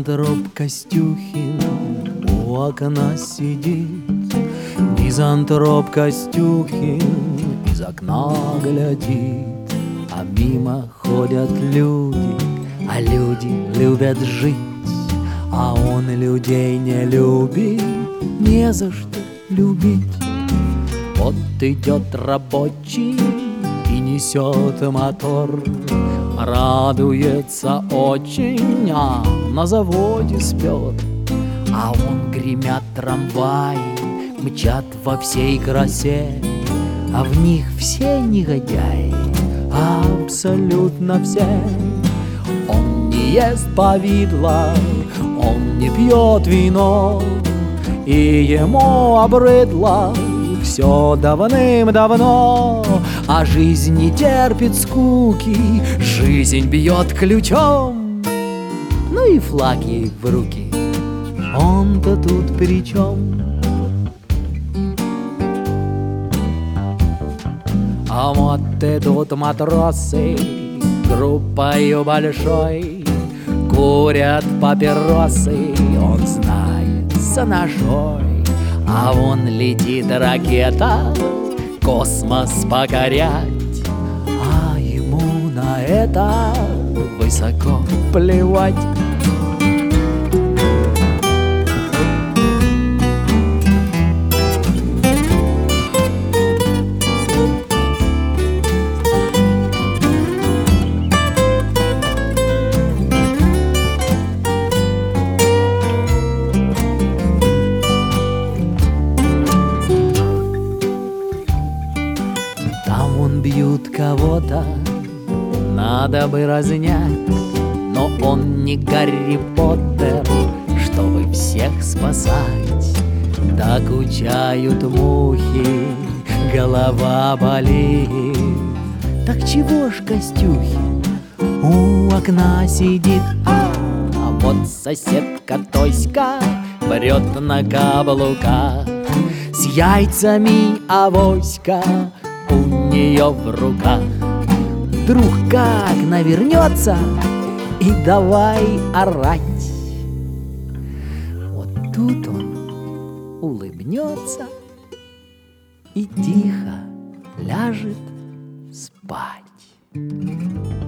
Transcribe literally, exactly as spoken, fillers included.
Мизантроп Костюхин у окна сидит, Мизантроп Костюхин из окна глядит. А мимо ходят люди, а люди любят жить, а он людей не любит, не за что любить. Вот идет рабочий и несет мотор, радуется очень, а на заводе спер. А он гремят трамваи, мчат во всей красе, а в них все негодяи, абсолютно все. Он не ест повидло, он не пьет вино, и ему обрыдло все давным-давно. А жизнь не терпит скуки, жизнь бьет ключом. Ну и флаг ей в руки, он-то тут при чем? А вот идут матросы группою большой, курят папиросы, он знает, за ножой. А вон летит ракета космос покорять, а ему на это высоко плевать. Там он бьют кого-то, надо бы разнять, но он не Гарри Поттер, чтобы всех спасать. Докучают мухи, голова болит. Так чего ж Костюхин у окна сидит? А, а вот соседка Тоська брет на каблуках, с яйцами авоська у нее в руках. Вдруг как навернется и давай орать. Вот тут он улыбнется и тихо ляжет спать.